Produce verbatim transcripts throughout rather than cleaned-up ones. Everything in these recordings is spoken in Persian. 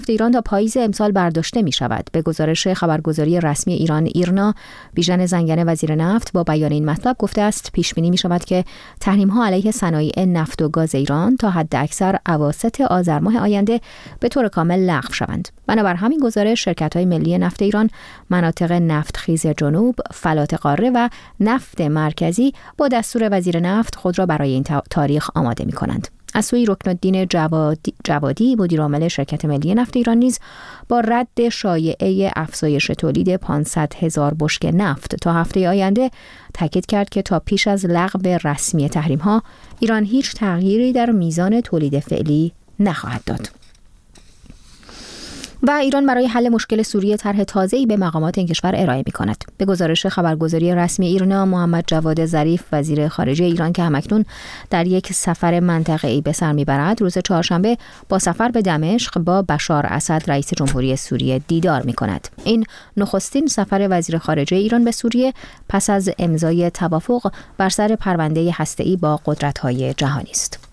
ایران تا پاییز امسال برداشته می شود. به گزارش خبرگزاری رسمی ایران ایرنا، بیژن زنگنه وزیر نفت با بیان این مطلب گفته است پیش بینی می شود که تحریم ها علیه صنایع نفت و گاز ایران تا حد اکثر اواسط آذر ماه آینده به طور کامل لغو شوند. بنابر همین گزارش شرکت های ملی نفت ایران، مناطق نفتخیز جنوب، فلات قاره و نفت مرکزی با دستور وزیر نفت خود را برای این تاریخ آماده می کنند. از سوی رکنالدین جوادی, جوادی مدیر عامل شرکت ملی نفت ایران نیز با رد شایعه افزایش تولید پانصد هزار بشکه نفت تا هفته آینده تاکید کرد که تا پیش از لغو رسمی تحریم ها ایران هیچ تغییری در میزان تولید فعلی نخواهد داد. و ایران برای حل مشکل سوریه طرح تازه‌ای به مقامات این کشور ارائه می‌کند. به گزارش خبرگزاری رسمی ایرنا، محمد جواد ظریف وزیر خارجه ایران که همکنون در یک سفر منطقه‌ای به سر می‌برد، روز چهارشنبه با سفر به دمشق با بشار اسد رئیس جمهوری سوریه دیدار می‌کند. این نخستین سفر وزیر خارجه ایران به سوریه پس از امضای توافق بر سر پرونده هسته‌ای با قدرت‌های جهانی است.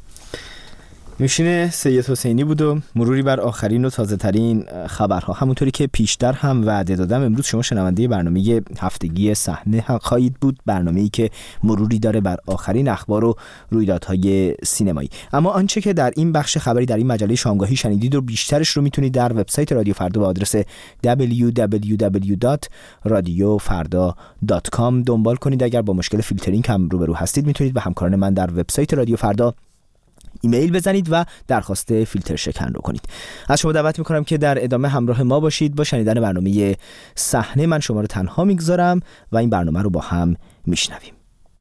نوشین سید حسینی بود و مروری بر آخرین و تازه ترین خبرها. همونطوری که پیشتر هم وعده دادم، امروز شما شنونده برنامه هفتگی صحنه خواهید بود، برنامه‌ای که مروری داره بر آخرین اخبار و رویدادهای سینمایی. اما آنچه که در این بخش خبری در این مجله شامگاهی شنیدید و بیشترش رو میتونید در وبسایت رادیو فردا با آدرس دبلیو دبلیو دبلیو دات رادیو فردا دات کام دنبال کنید. اگر با مشکل فیلترینگ هم روبرو هستید میتونید به همکاران من در وبسایت رادیو فردا ایمیل بزنید و درخواست فیلتر شکن رو کنید. از شما دعوت میکنم که در ادامه همراه ما باشید با شنیدن برنامه صحنه. من شما رو تنها میگذارم و این برنامه رو با هم میشنویم.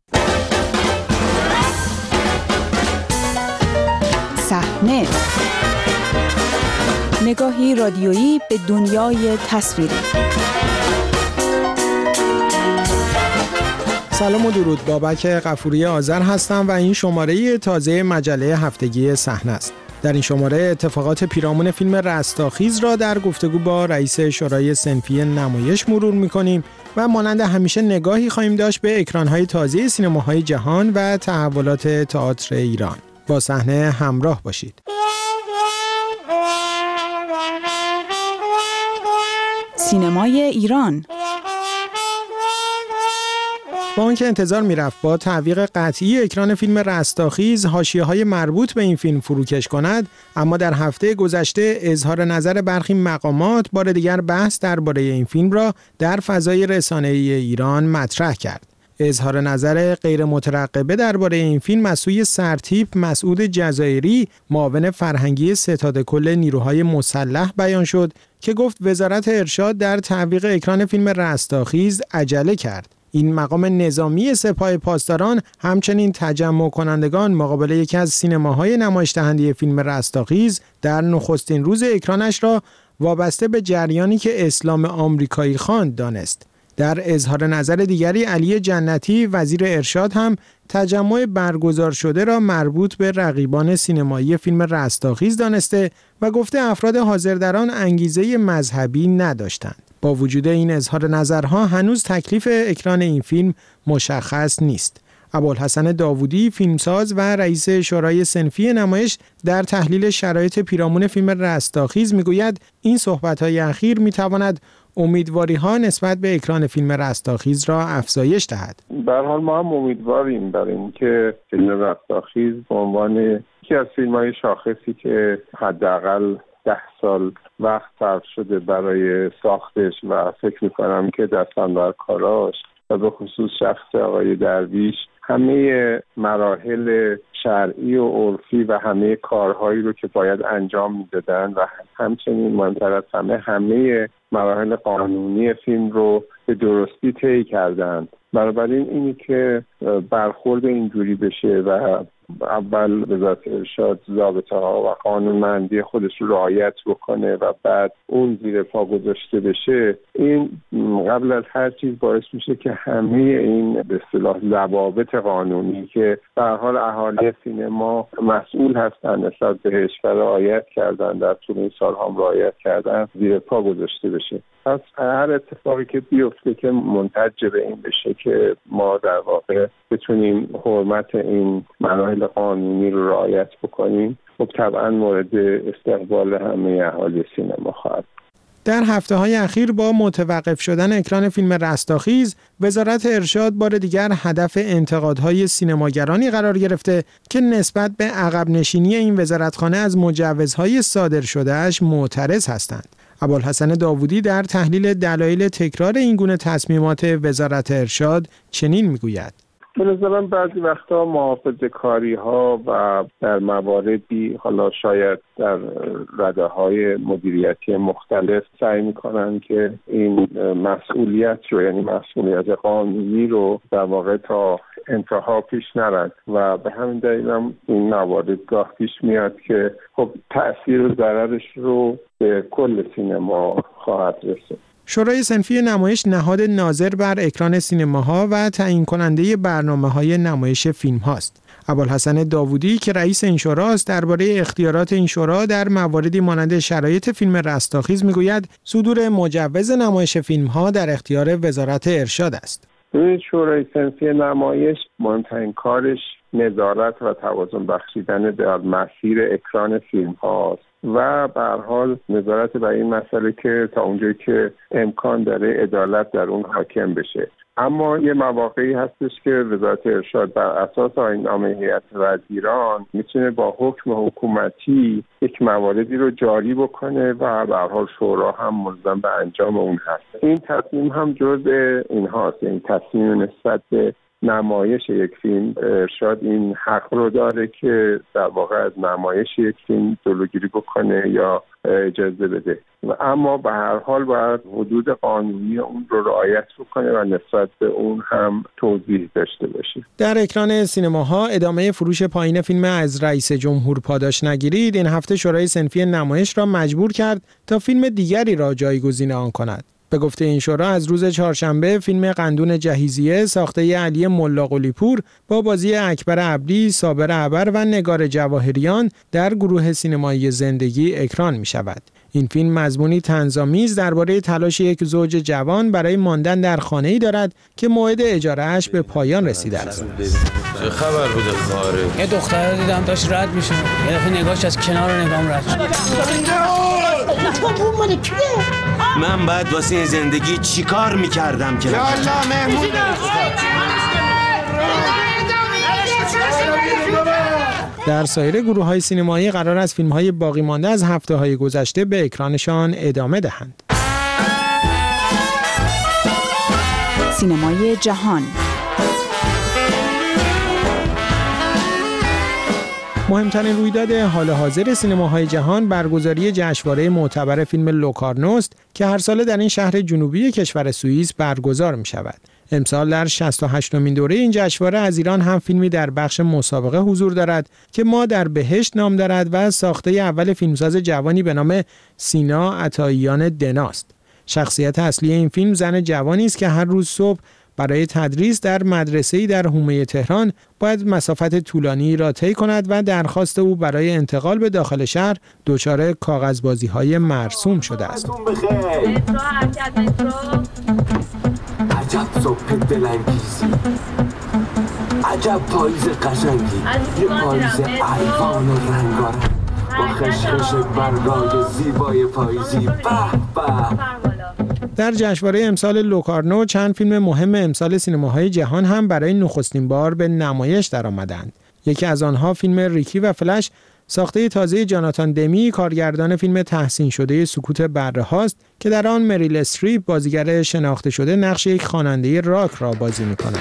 صحنه، نگاهی رادیویی به دنیای تصویری. سلام و درود، بابک غفوری آذر هستم و این شماره تازه مجله هفتگی صحنه است. در این شماره اتفاقات پیرامون فیلم رستاخیز را در گفتگو با رئیس شورای صنفی نمایش مرور می‌کنیم و مانند همیشه نگاهی خواهیم داشت به اکران‌های تازه سینماهای جهان و تحولات تئاتر ایران. با صحنه همراه باشید. سینمای ایران با آنکه انتظار میرفت با تعویق قطعی اکران فیلم رستاخیز حاشیه‌های مربوط به این فیلم فروکش کند، اما در هفته گذشته اظهار نظر برخی مقامات بار دیگر بحث درباره این فیلم را در فضای رسانه‌ای ایران مطرح کرد. اظهار نظر غیر مترقبه درباره این فیلم از سوی سرتیپ مسعود جزایری، معاون فرهنگی ستاد کل نیروهای مسلح بیان شد که گفت وزارت ارشاد در تعویق اکران فیلم رستاخیز عجله کرد. این مقام نظامی سپاه پاسداران همچنین تجمع کنندگان مقابل یکی از سینماهای نمایش دهنده فیلم رستاخیز در نخستین روز اکرانش را وابسته به جریانی که اسلام آمریکایی خواند دانست. در اظهار نظر دیگری علی جنتی وزیر ارشاد هم تجمع برگزار شده را مربوط به رقیبان سینمایی فیلم رستاخیز دانسته و گفته افراد حاضر در آن انگیزه مذهبی نداشتند. با وجود این اظهار نظرها هنوز تکلیف اکران این فیلم مشخص نیست. ابوالحسن داوودی فیلمساز و رئیس شورای صنفی نمایش در تحلیل شرایط پیرامون فیلم رستاخیز میگوید این صحبت‌های اخیر میتواند امیدواری‌ها نسبت به اکران فیلم رستاخیز را افزایش دهد. به هر حال ما هم امیدواریم برای اینکه فیلم رستاخیز به عنوان یکی از فیلم‌های شاخصی که حداقل ده سال وقت صرف شده برای ساختش و فکر می‌کنم که دستاندار کاراش و به خصوص شخص آقای درویش همه مراحل شرعی و عرفی و همه کارهایی رو که باید انجام میدادن و همچنین مهمتر از همه همه مراحل قانونی فیلم رو به درستی طی کردند. بنابراین اینی که برخورد اینجوری بشه و اول وزارت ارشاد ضابطه‌ها و قانونمندی خودش رو رعایت بکنه و بعد اون زیر پا گذاشته بشه، این قبل از هر چیز باعث میشه که همه این به اصطلاح ضوابط قانونی که به هر حال اهالی سینما مسئول هستن نسبت بهش و رعایت کردن در طول این سال‌ها رعایت کردن زیر پا گذاشته بشه. پس هر اتفاقی که بیفته که منتج به این بشه که ما در واقع بتونیم حرمت این مراحل قانونی رو رعایت بکنیم، خب طبعا مورد استقبال همه اهالی سینما خواهد. در هفته‌های اخیر با متوقف شدن اکران فیلم رستاخیز، وزارت ارشاد بار دیگر هدف انتقادهای سینماگرانی قرار گرفته که نسبت به عقب نشینی این وزارتخانه از مجوزهای صادر شده‌اش معترض هستند. ابوالحسن داوودی در تحلیل دلایل تکرار این گونه تصمیمات وزارت ارشاد چنین میگوید: به نظرم بعضی وقتا محافظه‌کاری ها و در مواردی حالا شاید در رده‌های مدیریتی مختلف سعی می‌کنن که این مسئولیت رو، یعنی مسئولیت قانونی رو در واقع تا انتها پیش نرد و به همین دلیل هم این موارد گاه پیش میاد که خب تأثیر و ضررش رو به کل سینما خواهد رسید. شورای صنفی نمایش نهاد ناظر بر اکران سینماها و تعیین کننده برنامه‌های نمایش فیلم هاست. ابوالحسن داوودی که رئیس این شورا است درباره اختیارات این شورا در مواردی مانند شرایط فیلم رستاخیز میگوید صدور مجوز نمایش فیلم ها در اختیار وزارت ارشاد است. این شورای صنفی نمایش مهمترین کارش نظارت و توازن بخشیدن در مسیر اکران فیلم هاست و به هر حال نظارت بر این مسئله که تا اونجایی که امکان داره عدالت در اون حاکم بشه. اما یه مواقعی هستش که وزارت ارشاد بر اساس آیین‌نامه هیئت وزیران میتونه با حکم حکومتی یک مواردی رو جاری بکنه و به هر حال شورا هم ملزم به انجام اون هست. این تصمیم هم جزء اینهاست، این تصمیم نسبت به نمایش یک فیلم. ارشاد این حق رو داره که در واقع از نمایش یک فیلم جلوگیری بکنه یا اجازه بده، و اما به هر حال باید حدود قانونی اون رو رعایت بکنه و نسبت به اون هم توضیح داشته باشه. در اکران سینماها ادامه فروش پایین فیلم از رئیس جمهور پاداش نگیرید این هفته شورای صنفی نمایش را مجبور کرد تا فیلم دیگری را جایگزین آن کند. به گفته این شورا از روز چهارشنبه فیلم قندون جهیزیه ساخته علی ملا قلی‌پور با بازی اکبر عبدی، صابر عبر و نگار جواهریان در گروه سینمایی زندگی اکران می شود. این فیلم مضمونی طنزآمیز درباره تلاش یک زوج جوان برای ماندن در خانه‌ای دارد که موعد اجاره‌اش به پایان رسیده است. چه خبر بوده خاره؟ یه دختر رو دیدم داشت رد میشه. یه دفعه نگاهش از کنار نگام رد شد. من بعد واسه این زندگی چی کار میکردم که؟ یالا مهمون در سایر گروه‌های سینمایی قرار است فیلم‌های باقی مانده از هفته‌های گذشته به اکرانشان ادامه دهند. سینمای جهان. مهمترین رویداد حال حاضر سینماهای جهان برگزاری جشنواره معتبر فیلم لوکارنوست که هر ساله در این شهر جنوبی کشور سوئیس برگزار می شود. امسال در شصت و هشتمین دوره این جشنواره از ایران هم فیلمی در بخش مسابقه حضور دارد که ما در بهشت نام دارد و ساخته اول فیلمساز جوانی به نام سینا عطاییان دناست. شخصیت اصلی این فیلم زن جوانی است که هر روز صبح برای تدریس در مدرسه‌ای در حومه تهران باید مسافت طولانی را طی کند و درخواست او برای انتقال به داخل شهر دچار کاغذبازی‌های مرسوم شده است. عجب صبح دلانگیزی، عجب پاییز قشنگی، یه پاییز الوان و رنگارنگ با خشخش برگای زیبای پاییزی. به به. در جشنواره امسال لوکارنو چند فیلم مهم امسال سینماهای جهان هم برای نخستین بار به نمایش درآمدند. یکی از آنها فیلم ریکی و فلش ساخته تازه جاناتان دمی کارگردان فیلم تحسین شده سکوت بره هاست که در آن مریل استریپ بازیگر شناخته شده نقش یک خواننده راک را بازی می‌کند.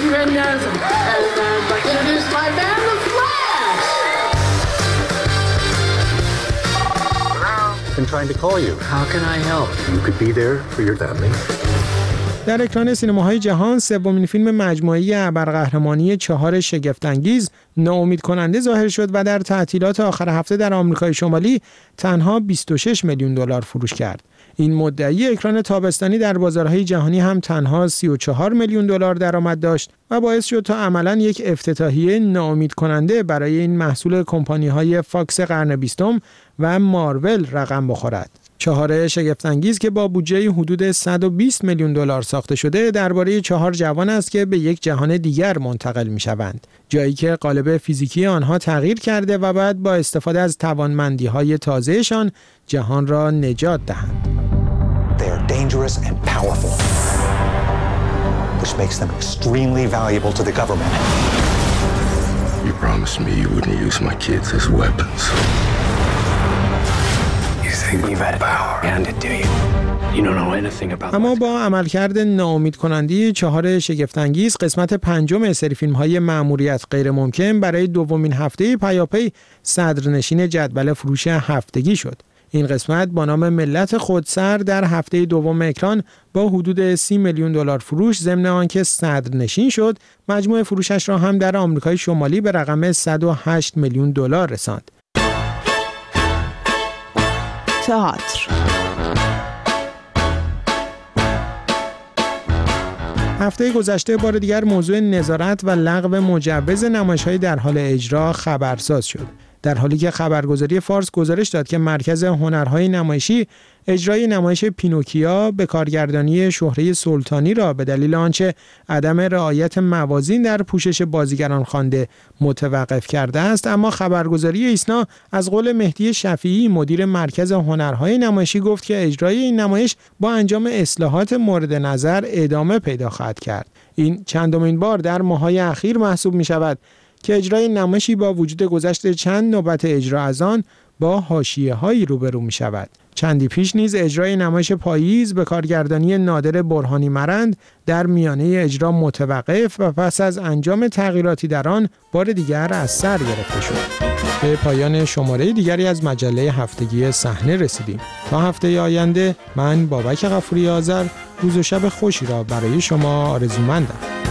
I'm trying to call you. How can I help? You could be there for your family. در اکران سینماهای جهان سومین فیلم مجموعه‌ای ابرقهرمانی چهار شگفت‌انگیز ناامید کننده ظاهر شد و در تعطیلات آخر هفته در آمریکای شمالی تنها بیست و شش میلیون دلار فروش کرد. این مدعی اکران تابستانی در بازارهای جهانی هم تنها سی و چهار میلیون دلار درآمد داشت و باعث شد تا عملاً یک افتتاحیه ناامید کننده برای این محصول کمپانی‌های فاکس قرن بیستم و مارول رقم بخورد. چهاره شگفت‌انگیز که با بودجه حدود صد و بیست میلیون دلار ساخته شده درباره چهار جوان است که به یک جهان دیگر منتقل می‌شوند، جایی که قالب فیزیکی آنها تغییر کرده و بعد با استفاده از توانمندی‌های تازه‌شان جهان را نجات دهند. They are dangerous and powerful, which makes them extremely valuable to the government. You promised me you wouldn't use my kids as weapons. You think you've had power, and it do you? You don't know anything about. اما با عملکرد ناامید کننده چهار شگفت‌انگیز، قسمت پنجم سری فیلم‌های مأموریت غیر ممکن برای دومین هفته پیاپی صدرنشین جدول فروش هفتگی شد. این قسمت با نام ملت خودسر در هفته دوم اکران با حدود سی میلیون دلار فروش ضمن آنکه صدرنشین شد، مجموع فروشش را هم در آمریکای شمالی به رقم صد و هشت میلیون دلار رساند. تئاتر. هفته گذشته بار دیگر موضوع نظارت و لغو مجوز نمایش‌های در حال اجرا خبرساز شد، در حالی که خبرگزاری فارس گزارش داد که مرکز هنرهای نمایشی اجرای نمایش پینوکیا به کارگردانی شهره سلطانی را به دلیل آنچه عدم رعایت موازین در پوشش بازیگران خوانده متوقف کرده است. اما خبرگزاری ایسنا از قول مهدی شفیعی مدیر مرکز هنرهای نمایشی گفت که اجرای این نمایش با انجام اصلاحات مورد نظر ادامه پیدا خواهد کرد. این چندمین بار در ماه‌های اخیر محسوب می شود که اجرای نمایشی با وجود گذشت چند نوبت اجرا از آن با حاشیه‌هایی روبرو می شود. چندی پیش نیز اجرای نمایش پاییز به کارگردانی نادر برهانی مرند در میانه اجرا متوقف و پس از انجام تغییراتی در آن بار دیگر از سر گرفته شد. به پایان شماره دیگری از مجله هفتگی صحنه رسیدیم. تا هفته آینده من بابک غفوری آذر روز و شب خوشی را برای شما آرزومندم.